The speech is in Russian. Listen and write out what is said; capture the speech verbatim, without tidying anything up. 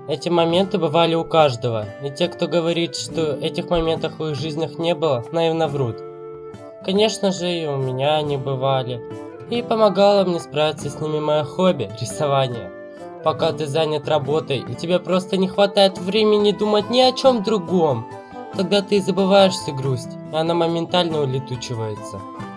Эти моменты бывали у каждого, и те, кто говорит, что этих моментов в их жизнях не было, наивно врут. Конечно же, и у меня они бывали, и помогало мне справиться с ними мое хобби – рисование. Пока ты занят работой, и тебе просто не хватает времени думать ни о чем другом, тогда ты и забываешь всю грусть, и она моментально улетучивается.